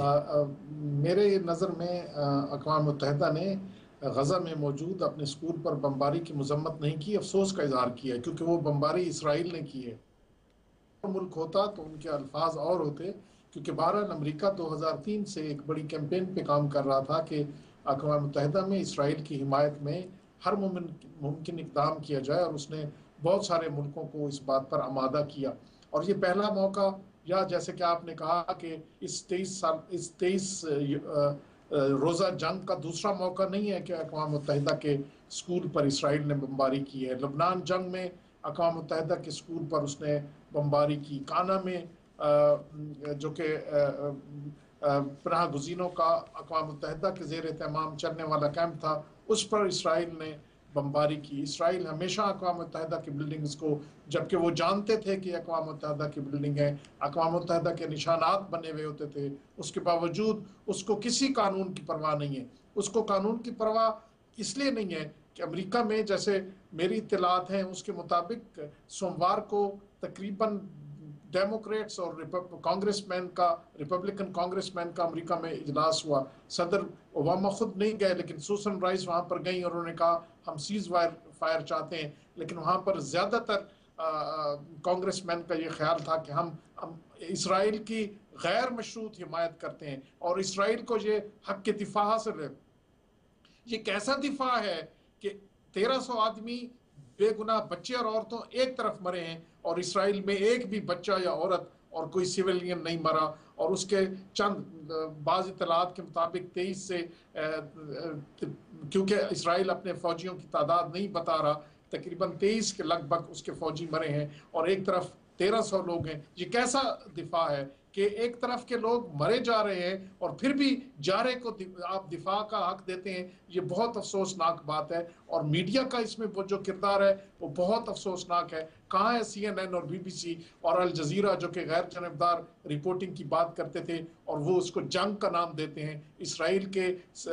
Speaker 4: میرے نظر میں اقوام متحدہ نے غزہ میں موجود اپنے اسکول پر بمباری کی مذمت نہیں کی, افسوس کا اظہار کیا, کیونکہ وہ بمباری اسرائیل نے کی ہے. ملک ہوتا تو ان کے الفاظ اور ہوتے, کیونکہ بہرحال امریکہ 2003 سے ایک بڑی کیمپین پہ کام کر رہا تھا کہ اقوام متحدہ میں اسرائیل کی حمایت میں ہر ممکن اقدام کیا جائے, اور اس نے بہت سارے ملکوں کو اس بات پر آمادہ کیا. اور یہ پہلا موقع, یا جیسے کہ آپ نے کہا کہ اس 23 روزہ جنگ کا دوسرا موقع نہیں ہے کہ اقوام متحدہ کے اسکول پر اسرائیل نے بمباری کی ہے. لبنان جنگ میں اقوام متحدہ کے اسکول پر اس نے بمباری کی. کانا میں جو کہ پناہ گزینوں کا اقوام متحدہ کے زیر اہتمام چلنے والا کیمپ تھا, اس پر اسرائیل نے بمباری کی. اسرائیل ہمیشہ اقوام متحدہ کی بلڈنگز کو, جبکہ وہ جانتے تھے کہ اقوام متحدہ کی بلڈنگ ہے, اقوام متحدہ کے نشانات بنے ہوئے ہوتے تھے, اس کے باوجود اس کو کسی قانون کی پرواہ نہیں ہے. اس کو قانون کی پرواہ اس لیے نہیں ہے کہ امریکہ میں, جیسے میری اطلاعات ہیں اس کے مطابق, سوموار کو تقریباً ڈیموکریٹس اور ریپبلکن کانگریس مین کا امریکہ میں اجلاس ہوا. صدر اوباما خود نہیں گئے, لیکن سوسن رائس وہاں پر گئیں اور انہوں نے کہا ہم سیز فائر چاہتے ہیں, لیکن وہاں پر زیادہ تر कांग्रेसमैन का ये ख्याल था कि हम इसराइल की गैर मशरूत हिमायत करते हैं और इसराइल को ये हक के दिफा हासिल है। ये कैसा दिफा है कि 1300 आदमी बेगुनाह बच्चे और औरतों एक तरफ मरे हैं और इसराइल में एक भी बच्चा या औरत और कोई सिविलियन नहीं मरा, और उसके चंद बाज़ इत्तलात के मुताबिक 23 से क्योंकि इसराइल अपने फौजियों की तादाद नहीं बता रहा, तकरीबन 23 के लगभग उसके फौजी मरे हैं और एक तरफ 1300 लोग हैं। ये कैसा दिफा है कि एक तरफ के लोग मरे जा रहे हैं और फिर भी जारे को आप दिफा का हक देते हैं। ये बहुत अफसोसनाक बात है और मीडिया का इसमें वो जो किरदार है वो बहुत अफसोसनाक है। कहाँ है CNN और BBC और अल जजीरा जो कि गैर जानबदार रिपोर्टिंग की बात करते थे और वो उसको जंग का नाम देते हैं, इसराइल के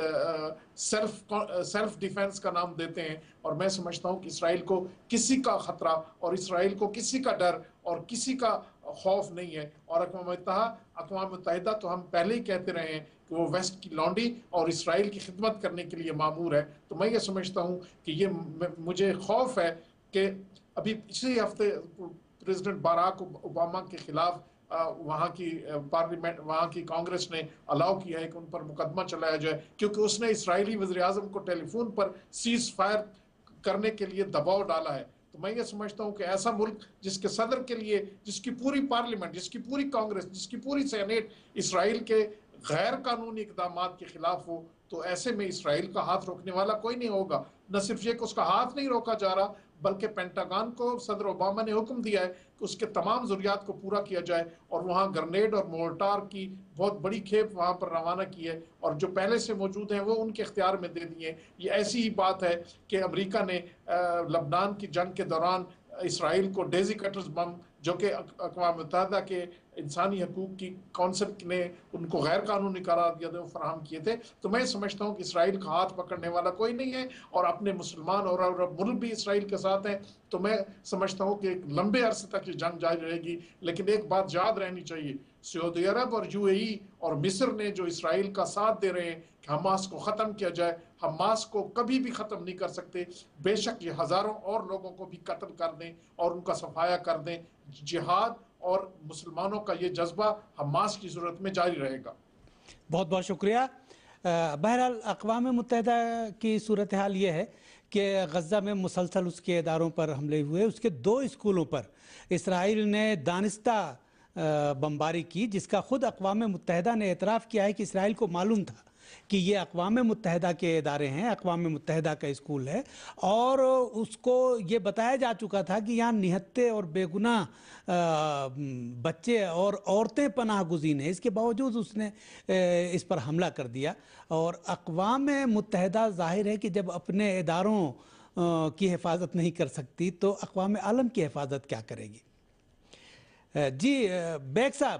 Speaker 4: सेल्फ डिफेंस का नाम देते हैं। और मैं समझता हूँ कि इसराइल को किसी का खतरा और इसराइल को किसी का डर और किसी का खौफ नहीं है। और अक़वाम मुत्तहिदा तो हम पहले ही कहते रहे हैं कि वो वेस्ट की लौंडी और इसराइल की खिदमत करने के लिए मामूर है। तो मैं ये समझता हूँ कि ये मुझे खौफ है कि अभी पिछले हफ्ते प्रेसिडेंट बाराक ओबामा के खिलाफ वहाँ की पार्लियामेंट, वहाँ की कांग्रेस ने अलाउ किया है कि उन पर मुकदमा चलाया जाए क्योंकि उसने इसराइली वज़ीर-ए-आज़म को टेलीफोन पर सीज फायर करने के लिए दबाव डाला है। तो मैं ये समझता हूँ कि ऐसा मुल्क जिसके सदर के लिए, जिसकी पूरी पार्लियामेंट, जिसकी पूरी कांग्रेस, जिसकी पूरी सेनेट इसराइल के गैर कानूनी इक़दामात के खिलाफ हो, तो ऐसे में इसराइल का हाथ रोकने वाला कोई नहीं होगा। न सिर्फ ये कि उसका हाथ नहीं रोका जा रहा, बल्कि पेंटागन को सदर ओबामा ने हुक्म दिया है कि उसके तमाम ज़रूरियात को पूरा किया जाए और वहाँ ग्रेनेड और मोर्टार की बहुत बड़ी खेप वहाँ पर रवाना की है और जो पहले से मौजूद हैं वो उनके इख्तियार में दे दिए। ये ऐसी ही बात है कि अमेरिका ने लबनान की जंग के दौरान इसराइल को डेजी कटर्स बम, जो कि अक़वाम मुत्तहिदा के इंसानी हकूक़ की कौंसिल ने उनको गैर कानूनी करार दिया था, फराहम किए थे। तो मैं समझता हूँ कि इसराइल का हाथ पकड़ने वाला कोई नहीं है और अपने मुसलमान और मुल्क भी इसराइल के साथ हैं। तो मैं समझता हूँ कि एक लंबे अरसे तक ये जंग जारी रहेगी। लेकिन एक बात याद रहनी चाहिए, सऊदी अरब और UAE और मिस्र ने जो इसराइल का साथ दे रहे हैं कि हमास को ख़त्म किया जाए, हमास को कभी भी ख़त्म नहीं कर सकते। बेशक ये हज़ारों और लोगों को भी कत्ल कर दें और उनका सफाया कर दें, जिहाद और मुसलमानों का ये जज्बा हमास की ज़रूरत में जारी रहेगा।
Speaker 1: बहुत बहुत शुक्रिया। बहरहाल अक़वाम मुत्तहिदा की सूरत हाल ये है कि गज़ा में मुसलसल उसके इदारों पर हमले हुए। उसके 2 स्कूलों पर इसराइल ने दानिस्ता बमबारी की, जिसका ख़ुद अक़वाम मुत्तहिदा ने एतराफ़ किया है कि इसराइल को मालूम था कि ये अक़वाम मुत्तहिदा के इदारे हैं, अक़वाम मुत्तहिदा का स्कूल है और उसको ये बताया जा चुका था कि यहाँ निहत्ते और बेगुनाह बच्चे और औरतें पनाह गुज़ीन हैं। इसके बावजूद उसने इस पर हमला कर दिया। और अक़वाम मुत्तहिदा ज़ाहिर है कि जब अपने इदारों की हिफाजत नहीं कर सकती तो अक़वाम आलम की हिफाजत क्या करेगी। जी बेग साहब,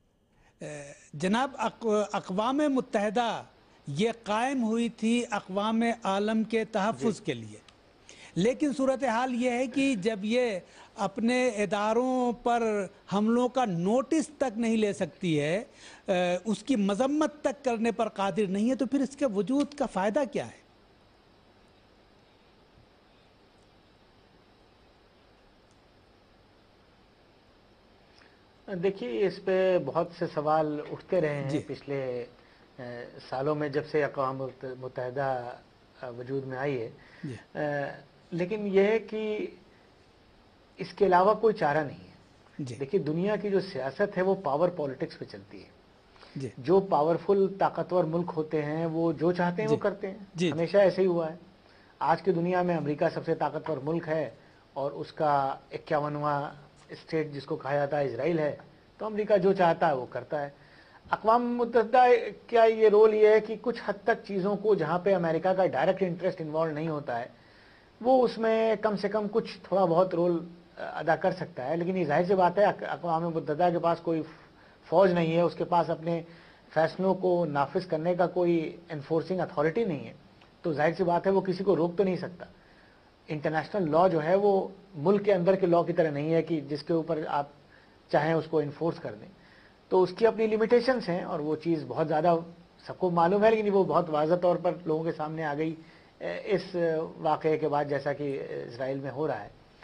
Speaker 1: जनाब अक़वाम मुत्तहिदा ये कायम हुई थी अक़वाम आलम के तहफ़्फ़ुज़ के लिए, लेकिन सूरत हाल ये है कि जब ये अपने इदारों पर हमलों का नोटिस तक नहीं ले सकती है, उसकी मज़म्मत तक करने पर कादिर नहीं है, तो फिर इसके वजूद का फ़ायदा क्या है।
Speaker 3: देखिए, इस पे बहुत से सवाल उठते रहे हैं पिछले सालों में जब से अक़वाम मुत्तहिदा वजूद में आई है, लेकिन यह है कि इसके अलावा कोई चारा नहीं है। देखिए, दुनिया की जो सियासत है वो पावर पॉलिटिक्स पे चलती है। जो पावरफुल ताकतवर मुल्क होते हैं वो जो चाहते हैं वो करते हैं। हमेशा ऐसे ही हुआ है। आज की दुनिया में अमेरिका सबसे ताकतवर मुल्क है और उसका 51वां स्टेट जिसको कहा जाता है इजराइल है, तो अमेरिका जो चाहता है वो करता है। अक़वाम मुत्तहिदा का ये रोल ये है कि कुछ हद तक चीज़ों को, जहाँ पे अमेरिका का डायरेक्ट इंटरेस्ट इन्वॉल्व नहीं होता है, वो उसमें कम से कम कुछ थोड़ा बहुत रोल अदा कर सकता है। लेकिन ये जाहिर सी बात है, अक़वाम मुत्तहिदा के पास कोई फ़ौज नहीं है, उसके पास अपने फैसलों को नाफिज करने का कोई इन्फोर्सिंग अथॉरिटी नहीं है, तो जाहिर सी बात है वो किसी को रोक तो नहीं सकता। इंटरनेशनल लॉ जो है वो मुल्क के अंदर के लॉ की तरह नहीं है कि जिसके ऊपर आप चाहें उसको इन्फोर्स कर दें, तो उसकी अपनी लिमिटेशंस हैं और वो चीज़ बहुत ज़्यादा सबको मालूम है, लेकिन वो बहुत वाज़ह तौर पर लोगों के सामने आ गई इस वाक़े के बाद, जैसा कि इजराइल में हो रहा है।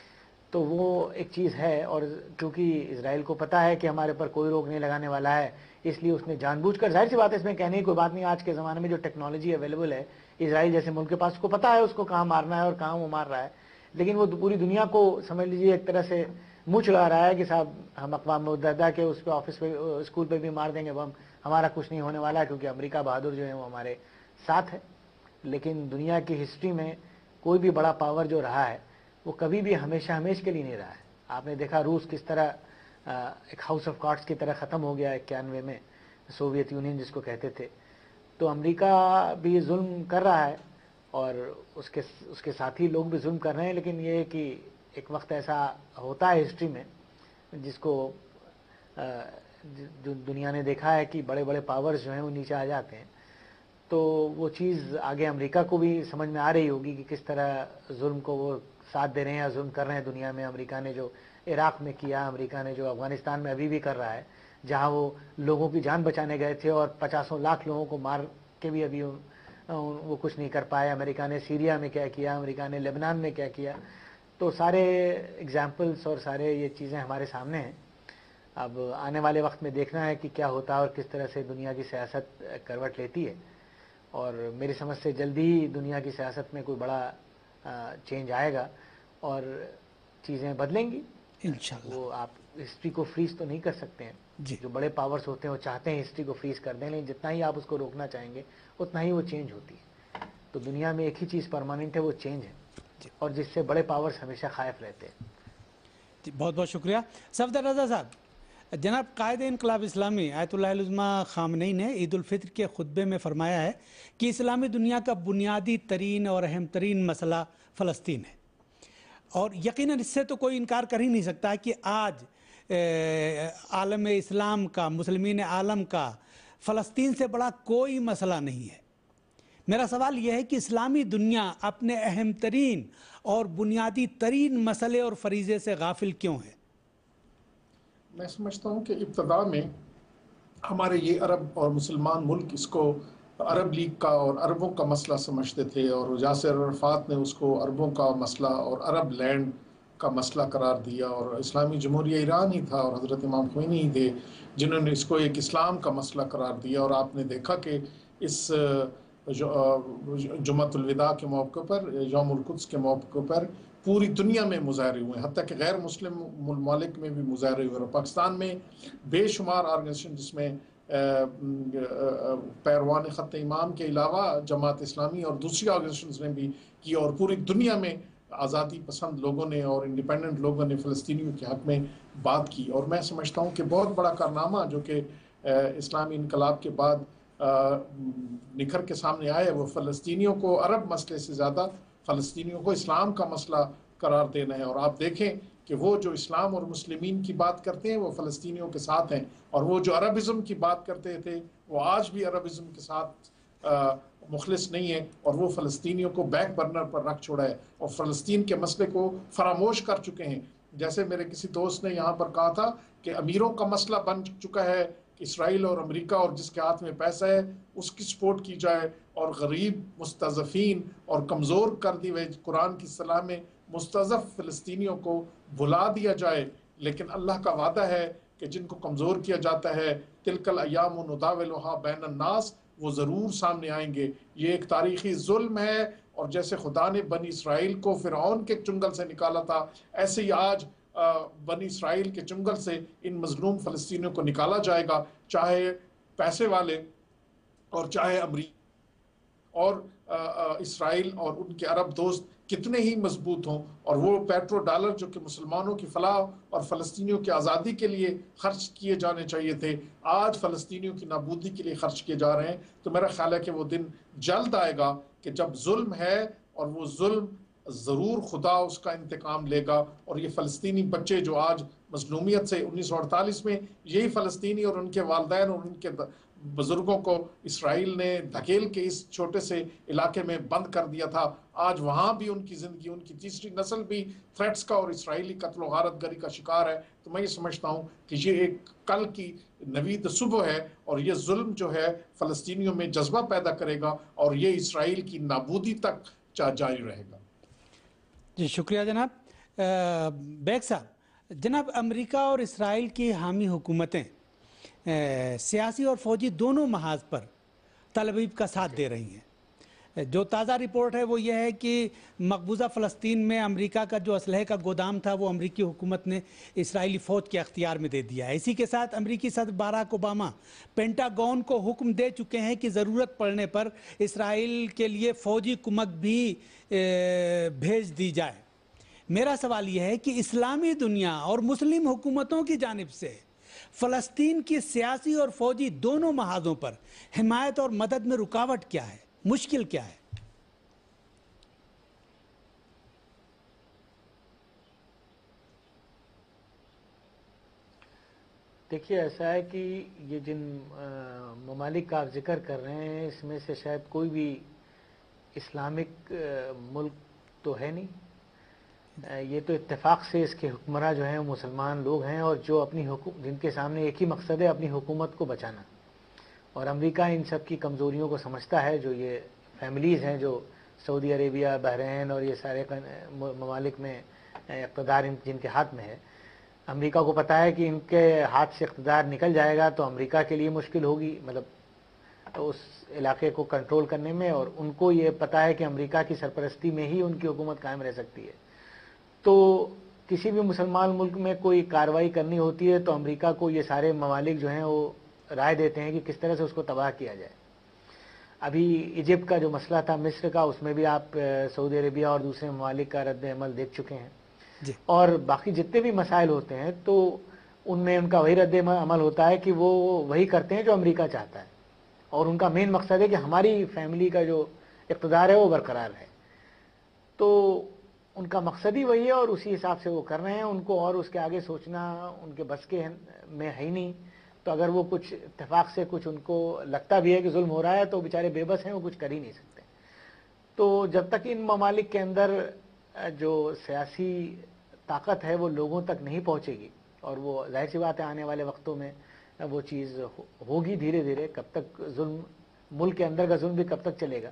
Speaker 3: تو وہ ایک چیز ہے. اور کیونکہ اسرائیل کو پتہ ہے کہ ہمارے پر کوئی روک نہیں لگانے والا ہے, اس لیے اس نے جان بوجھ کر, ظاہر سی بات ہے اس میں کہنے کی کوئی بات نہیں, آج کے زمانے میں جو ٹیکنالوجی اویلیبل ہے اسرائیل جیسے ملک کے پاس, اس کو پتہ ہے اس کو کہاں مارنا ہے اور کہاں وہ مار رہا ہے, لیکن وہ پوری دنیا کو سمجھ لیجیے ایک طرح سے منہ چڑھا رہا ہے کہ صاحب ہم اقوام متحدہ کے اس پہ آفس پہ اسکول پہ بھی مار دیں گے بم, ہمارا کچھ نہیں ہونے والا ہے کیونکہ امریکہ بہادر جو ہے وہ ہمارے ساتھ ہے. لیکن دنیا کی ہسٹری میں کوئی بھی بڑا پاور جو رہا ہے وہ کبھی بھی ہمیشہ ہمیش کے لیے نہیں رہا ہے. آپ نے دیکھا روس کس طرح ایک ہاؤس آف کارڈز کی طرح ختم ہو گیا 91 میں, سوویت یونین جس کو کہتے تھے. تو امریکہ بھی ظلم کر رہا ہے اور اس کے ساتھی لوگ بھی ظلم کر رہے ہیں, لیکن یہ کہ ایک وقت ایسا ہوتا ہے ہسٹری میں جس کو جو دنیا نے دیکھا ہے کہ بڑے بڑے پاورز جو ہیں وہ نیچے آ جاتے ہیں. تو وہ چیز آگے امریکہ کو بھی سمجھ میں آ رہی ہوگی کہ کس طرح ظلم کو وہ ساتھ دے رہے ہیں یا ظلم کر رہے ہیں دنیا میں. امریکہ نے جو عراق میں کیا, امریکہ نے جو افغانستان میں ابھی بھی کر رہا ہے, جہاں وہ لوگوں کی جان بچانے گئے تھے اور 50 لاکھ لوگوں کو مار کے بھی ابھی وہ کچھ نہیں کر پائے. امریکہ نے سیریا میں کیا کیا, امریکہ نے لبنان میں کیا کیا. تو سارے ایگزامپلس اور سارے یہ چیزیں ہمارے سامنے ہیں. اب آنے والے وقت میں دیکھنا ہے کہ کیا ہوتا ہے اور کس طرح سے دنیا کی سیاست کروٹ لیتی ہے. اور میری سمجھ سے جلدی ہی دنیا کی سیاست میں کوئی بڑا چینج آئے گا اور چیزیں بدلیں گی
Speaker 1: انشاءاللہ.
Speaker 3: وہ آپ ہسٹری کو فریز تو نہیں کر سکتے ہیں.
Speaker 1: جی.
Speaker 3: جو بڑے پاورز ہوتے ہیں وہ چاہتے ہیں ہسٹری کو فریز کر دیں, لیکن جتنا ہی آپ اس کو روکنا چاہیں گے اتنا ہی وہ چینج ہوتی ہے. تو دنیا میں ایک ہی چیز پرماننٹ ہے, وہ چینج ہے, اور جس سے بڑے پاورز ہمیشہ خائف رہتے ہیں.
Speaker 1: جی بہت بہت شکریہ. صفدر رضا صاحب, جناب قائد انقلاب اسلامی آیت اللہ العظمہ خامنئی نے عید الفطر کے خطبے میں فرمایا ہے کہ اسلامی دنیا کا بنیادی ترین اور اہم ترین مسئلہ فلسطین ہے, اور یقیناً اس سے تو کوئی انکار کر ہی نہیں سکتا کہ آج عالم اسلام کا, مسلمین عالم کا فلسطین سے بڑا کوئی مسئلہ نہیں ہے. میرا سوال یہ ہے کہ اسلامی دنیا اپنے اہم ترین اور بنیادی ترین مسئلے اور فریضے سے غافل کیوں ہے؟
Speaker 4: میں سمجھتا ہوں کہ ابتدا میں ہمارے یہ عرب اور مسلمان ملک اس کو عرب لیگ کا اور عربوں کا مسئلہ سمجھتے تھے, اور یاسر عرفات نے اس کو عربوں کا مسئلہ اور عرب لینڈ کا مسئلہ قرار دیا, اور اسلامی جمہوریہ ایران ہی تھا اور حضرت امام خمینی ہی تھے جنہوں نے اس کو ایک اسلام کا مسئلہ قرار دیا. اور آپ نے دیکھا کہ اس جمعۃ الوداع کے موقع پر, یوم القدس کے موقع پر پوری دنیا میں مظاہرے ہوئے, حتیٰ کہ غیر مسلم ممالک میں بھی مظاہرے ہوئے. اور پاکستان میں بے شمار آرگنائزیشن جس میں پیروان خط امام کے علاوہ جماعت اسلامی اور دوسری آرگنائزیشنز نے بھی کی, اور پوری دنیا میں آزادی پسند لوگوں نے اور انڈیپینڈنٹ لوگوں نے فلسطینیوں کے حق میں بات کی. اور میں سمجھتا ہوں کہ بہت بڑا کارنامہ جو کہ اسلامی انقلاب کے بعد نکھر کے سامنے آئے, وہ فلسطینیوں کو عرب مسئلے سے زیادہ فلسطینیوں کو اسلام کا مسئلہ قرار دینا ہے. اور آپ دیکھیں کہ وہ جو اسلام اور مسلمین کی بات کرتے ہیں وہ فلسطینیوں کے ساتھ ہیں, اور وہ جو عربزم کی بات کرتے تھے وہ آج بھی عربزم کے ساتھ مخلص نہیں ہے, اور وہ فلسطینیوں کو بیک برنر پر رکھ چھوڑا ہے اور فلسطین کے مسئلے کو فراموش کر چکے ہیں. جیسے میرے کسی دوست نے یہاں پر کہا تھا کہ امیروں کا مسئلہ بن چکا ہے کہ اسرائیل اور امریکہ اور جس کے ہاتھ میں پیسہ ہے اس کی سپورٹ کی جائے, اور غریب مستضعفین اور کمزور کر دی ہوئے قرآن کی اصطلاح میں مستضعف فلسطینیوں کو بھلا دیا جائے. لیکن اللہ کا وعدہ ہے کہ جن کو کمزور کیا جاتا ہے تلک الایام نداولھا بین الناس, وہ ضرور سامنے آئیں گے. یہ ایک تاریخی ظلم ہے, اور جیسے خدا نے بنی اسرائیل کو فرعون کے چنگل سے نکالا تھا, ایسے ہی آج بنی اسرائیل کے چنگل سے ان مظلوم فلسطینیوں کو نکالا جائے گا, چاہے پیسے والے اور چاہے امریکہ اور اسرائیل اور ان کے عرب دوست کتنے ہی مضبوط ہوں. اور وہ پیٹرو ڈالر جو کہ مسلمانوں کی فلاح اور فلسطینیوں کی آزادی کے لیے خرچ کیے جانے چاہیے تھے, آج فلسطینیوں کی نابودی کے لیے خرچ کیے جا رہے ہیں. تو میرا خیال ہے کہ وہ دن جلد آئے گا کہ جب ظلم ہے, اور وہ ظلم ضرور خدا اس کا انتقام لے گا. اور یہ فلسطینی بچے جو آج مظلومیت سے 1948 میں یہی فلسطینی اور ان کے والدین اور ان کے بزرگوں کو اسرائیل نے دھکیل کے اس چھوٹے سے علاقے میں بند کر دیا تھا, آج وہاں بھی ان کی زندگی, ان کی تیسری نسل بھی تھریٹس کا اور اسرائیلی قتل و غارت گری کا شکار ہے. تو میں یہ سمجھتا ہوں کہ یہ ایک کل کی نوید صبح ہے, اور یہ ظلم جو ہے فلسطینیوں میں جذبہ پیدا کرے گا, اور یہ اسرائیل کی نابودی تک جاری رہے گا.
Speaker 1: جی شکریہ جناب. بیگ صاحب، جناب امریکہ اور اسرائیل کی حامی حکومتیں سیاسی اور فوجی دونوں محاذ پر تل ابیب کا ساتھ دے رہی ہیں۔ جو تازہ رپورٹ ہے وہ یہ ہے کہ مقبوضہ فلسطین میں امریکہ کا جو اسلحے کا گودام تھا وہ امریکی حکومت نے اسرائیلی فوج کے اختیار میں دے دیا ہے۔ اسی کے ساتھ امریکی صدر باراک اوباما پینٹاگون کو حکم دے چکے ہیں کہ ضرورت پڑنے پر اسرائیل کے لیے فوجی کمک بھی بھیج دی جائے۔ میرا سوال یہ ہے کہ اسلامی دنیا اور مسلم حکومتوں کی جانب سے فلسطین کی سیاسی اور فوجی دونوں محاذوں پر حمایت اور مدد میں رکاوٹ کیا ہے، مشکل کیا ہے؟
Speaker 3: دیکھیے ایسا ہے کہ یہ جن ممالک کا آپ ذکر کر رہے ہیں اس میں سے شاید کوئی بھی اسلامک ملک تو ہے نہیں۔ یہ تو اتفاق سے اس کے حکمراں جو ہیں وہ مسلمان لوگ ہیں، اور جو اپنی جن کے سامنے ایک ہی مقصد ہے اپنی حکومت کو بچانا، اور امریکہ ان سب کی کمزوریوں کو سمجھتا ہے۔ جو یہ فیملیز ہیں جو سعودی عربیہ، بحرین اور یہ سارے ممالک میں اقتدار جن کے ہاتھ میں ہے، امریکہ کو پتہ ہے کہ ان کے ہاتھ سے اقتدار نکل جائے گا تو امریکہ کے لیے مشکل ہوگی، مطلب اس علاقے کو کنٹرول کرنے میں، اور ان کو یہ پتہ ہے کہ امریکہ کی سرپرستی میں ہی ان کی حکومت قائم رہ سکتی ہے۔ تو کسی بھی مسلمان ملک میں کوئی کارروائی کرنی ہوتی ہے تو امریکہ کو یہ سارے ممالک جو ہیں وہ رائے دیتے ہیں کہ کس طرح سے اس کو تباہ کیا جائے۔ ابھی ایجپٹ کا جو مسئلہ تھا، مصر کا، اس میں بھی آپ سعودی عربیہ اور دوسرے ممالک کا رد عمل دیکھ چکے ہیں
Speaker 1: جی۔
Speaker 3: اور باقی جتنے بھی مسائل ہوتے ہیں تو ان میں ان کا وہی رد عمل ہوتا ہے کہ وہ وہی کرتے ہیں جو امریکہ چاہتا ہے، اور ان کا مین مقصد ہے کہ ہماری فیملی کا جو اقتدار ہے وہ برقرار ہے۔ تو ان کا مقصد ہی وہی ہے اور اسی حساب سے وہ کر رہے ہیں۔ ان کو اور اس کے آگے سوچنا ان کے بس کے میں ہے ہی نہیں۔ تو اگر وہ کچھ اتفاق سے کچھ ان کو لگتا بھی ہے کہ ظلم ہو رہا ہے تو بیچارے بے بس ہیں، وہ کچھ کر ہی نہیں سکتے۔ تو جب تک ان ممالک کے اندر جو سیاسی طاقت ہے وہ لوگوں تک نہیں پہنچے گی، اور وہ ظاہر سی بات ہے آنے والے وقتوں میں وہ چیز ہوگی دھیرے دھیرے، کب تک ظلم، ملک کے اندر کا ظلم بھی کب تک چلے گا،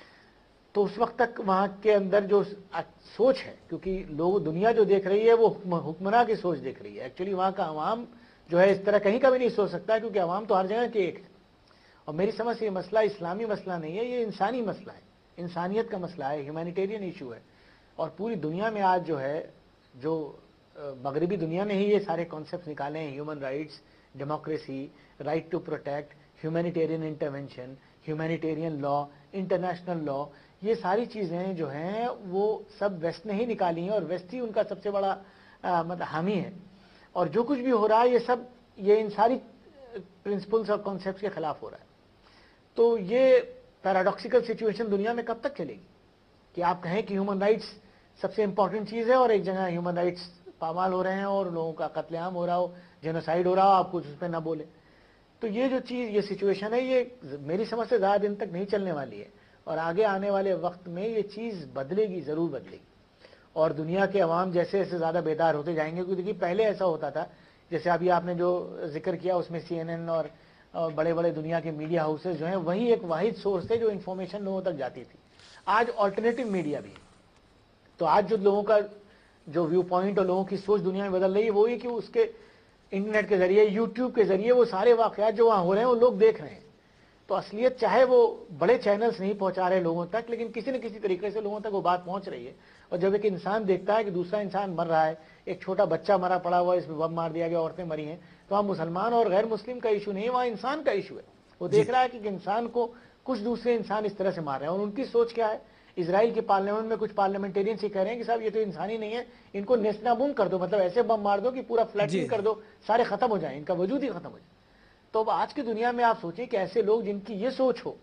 Speaker 3: تو اس وقت تک وہاں کے اندر جو سوچ ہے، کیونکہ لوگ دنیا جو دیکھ رہی ہے وہ حکمراں کی سوچ دیکھ رہی ہے، ایکچولی وہاں کا عوام جو ہے اس طرح کہیں کا بھی نہیں سوچ سکتا، کیونکہ عوام تو ہر جگہ کے ایک ہے۔ اور میری سمجھ سے یہ مسئلہ اسلامی مسئلہ نہیں ہے، یہ انسانی مسئلہ ہے، انسانیت کا مسئلہ ہے، ہیومینیٹیرین ایشو ہے۔ اور پوری دنیا میں آج جو ہے، جو مغربی دنیا نے ہی یہ سارے کانسیپٹس نکالے ہیں، human rights, democracy, right to protect, humanitarian intervention, humanitarian law, international law, یہ ساری چیزیں جو ہیں وہ سب ویسٹ نے ہی نکالی ہیں، اور ویسٹ ہی ان کا سب سے بڑا مطلب حامی ہے۔ اور جو کچھ بھی ہو رہا ہے یہ سب ان ساری پرنسپلس اور کانسیپٹس کے خلاف ہو رہا ہے۔ تو یہ پیراڈاکسیکل سچویشن دنیا میں کب تک چلے گی کہ آپ کہیں کہ ہیومن رائٹس سب سے امپورٹنٹ چیز ہے اور ایک جگہ ہیومن رائٹس پامال ہو رہے ہیں اور لوگوں کا قتل عام ہو رہا ہو، جینوسائیڈ ہو رہا ہو، آپ کچھ اس پہ نہ بولیں۔ تو یہ جو چیز، یہ سچویشن ہے، یہ میری سمجھ سے زیادہ دن تک نہیں چلنے والی ہے، اور آگے آنے والے وقت میں یہ چیز بدلے گی، ضرور بدلے گی۔ اور دنیا کے عوام جیسے ایسے زیادہ بیدار ہوتے جائیں گے، کیونکہ پہلے ایسا ہوتا تھا، جیسے ابھی آپ نے جو ذکر کیا اس میں CNN اور بڑے بڑے دنیا کے میڈیا ہاؤسز جو ہیں وہی ایک واحد سورس تھے جو انفارمیشن لوگوں تک جاتی تھی۔ آج آلٹرنیٹو میڈیا بھی ہے، تو آج جو لوگوں کا جو ویو پوائنٹ اور لوگوں کی سوچ دنیا میں بدل رہی ہے وہ یہ کہ اس کے انٹرنیٹ کے ذریعے، یوٹیوب کے ذریعے وہ سارے واقعات جو وہاں ہو رہے ہیں وہ لوگ دیکھ رہے ہیں۔ تو اصلیت چاہے وہ بڑے چینلز نہیں پہنچا رہے لوگوں تک، لیکن کسی نہ کسی طریقے سے لوگوں تک وہ بات پہنچ رہی ہے۔ اور جب ایک انسان دیکھتا ہے کہ دوسرا انسان مر رہا ہے، ایک چھوٹا بچہ مرا پڑا ہوا ہے، اس میں بم مار دیا گیا، عورتیں مری ہیں، تو وہاں مسلمان اور غیر مسلم کا ایشو نہیں، وہاں انسان کا ایشو ہے۔ وہ دیکھ رہا ہے کہ انسان کو کچھ دوسرے انسان اس طرح سے مار رہے ہیں، اور ان کی سوچ کیا ہے؟ اسرائیل کے پارلیمنٹ میں کچھ پارلیمنٹیرین سے کہہ رہے ہیں کہ صاحب یہ تو انسانی نہیں ہے، ان کو نیست نابود کر دو، مطلب ایسے بم مار دو کہ پورا فلیٹنگ کر دو، سارے ختم ہو جائیں، ان کا وجود ہی ختم ہو جائے۔ تو اب آج کی دنیا میں آپ سوچیں کہ ایسے لوگ جن کی یہ سوچ ہو،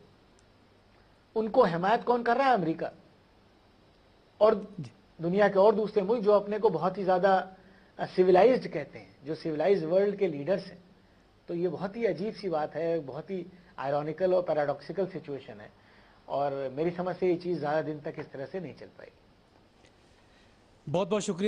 Speaker 3: ان کو حمایت کون کر رہا ہے؟ امریکہ اور دنیا کے اور دوسرے ملک جو اپنے کو بہت ہی زیادہ سویلائزڈ کہتے ہیں، جو سویلائزڈ ورلڈ کے لیڈرز ہیں۔ تو یہ بہت ہی عجیب سی بات ہے، بہت ہی آئرونیکل اور پیراڈاکسیکل سچویشن ہے، اور میری سمجھ سے یہ چیز زیادہ دن تک اس طرح سے نہیں چل پائے گی۔
Speaker 1: بہت بہت شکریہ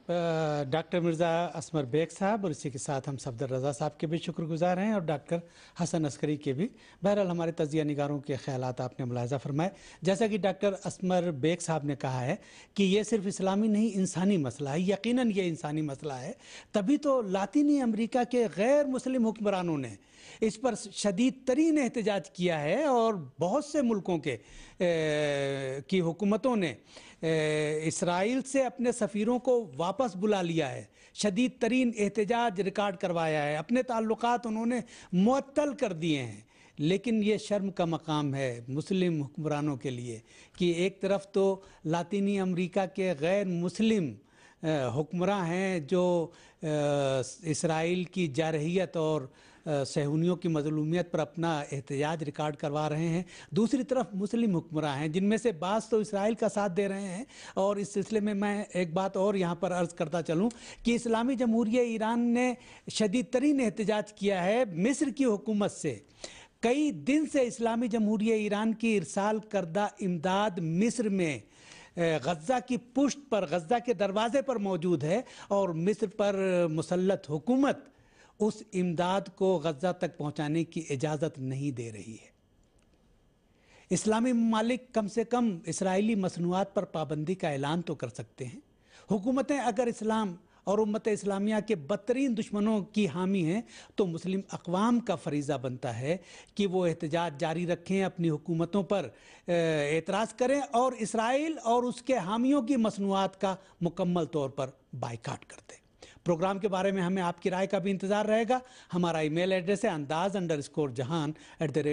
Speaker 1: डॉक्टर मिर्ज़ा असमर बेग साहब और इसी के साथ हम सफदर रज़ा साहब के भी शुक्रगुजार हैं और डॉक्टर हसन अस्करी के भी। बहरहाल हमारे तजिया निगारों के ख्यालात आपने मुलाहिज़ा फरमाए। जैसा कि डॉक्टर असमर बेग साहब ने कहा है कि ये सिर्फ इस्लामी नहीं इंसानी मसला है, यकीनन ये इंसानी मसला है। तभी तो लातीनी अमेरिका के गैर मुस्लिम हुक्मरानों ने इस पर शदीद तरीन एहतजाज किया है और बहुत से मुल्कों की हुकूमतों ने इसराइल से अपने सफ़ीरों को वापस बुला लिया है, शदीद तरीन एहतजाज रिकॉर्ड करवाया है, अपने ताल्लुकात उन्होंने मुअत्तल कर दिए हैं। लेकिन ये शर्म का मकाम है मुस्लिम हुक्मरानों के लिए कि एक तरफ तो लातीनी अमेरिका के गैर मुस्लिम हुक्मरान हैं जो इसराइल की जारहियत और सहूनियों की मज़लूमियत पर अपना एहतजाज रिकॉर्ड करवा रहे हैं, दूसरी तरफ मुस्लिम हुक्मरान हैं जिनमें से बाज़ तो इसराइल का साथ दे रहे हैं। और इस सिलसिले में मैं एक बात और यहाँ पर अर्ज़ करता चलूँ कि इस्लामी जमहूरिया ईरान ने शदीद तरीन एहतजाज किया है मिस्र की हुकूमत से। कई दिन से इस्लामी जमहूरिया ईरान की इरसाल करदा इमदाद मिस्र में गज़ा की पुष्ट पर, गज़ा के दरवाज़े पर मौजूद है और मिस्र पर मुसल्लत हुकूमत उस इमदाद को गज़ा तक पहुंचाने की इजाज़त नहीं दे रही है। इस्लामी ममालिक कम से कम इसराइली मसनूआत पर पाबंदी का ऐलान तो कर सकते हैं। हुकूमतें अगर इस्लाम और उम्मत इस्लामिया के बदतरीन दुश्मनों की हामी हैं तो मुस्लिम अक़वाम का फरीज़ा बनता है कि वो एहतजाज जारी रखें, अपनी हुकूमतों पर एतराज़ करें और इसराइल और उसके हामियों की मसनूआत का मुकम्मल तौर पर बाइकाट कर दें। प्रोग्राम के बारे में हमें आपकी राय का भी इंतज़ार रहेगा। हमारा ईमेल एड्रेस है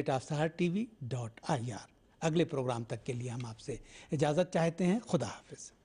Speaker 1: andaz_jahan@sahartv.ir। अगले प्रोग्राम तक के लिए हम आपसे इजाज़त चाहते हैं। खुदा हाफिज़।